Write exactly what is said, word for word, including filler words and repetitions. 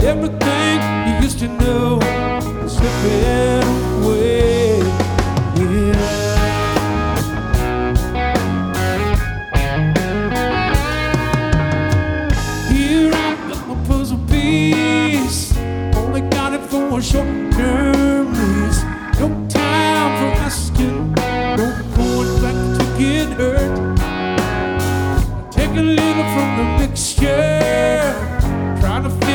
Everything you used to know is slipping away. Yeah. Here I've got my puzzle piece, only got it for a short-term lease. No time for asking, no going back to get hurt. Take a little from the mixture.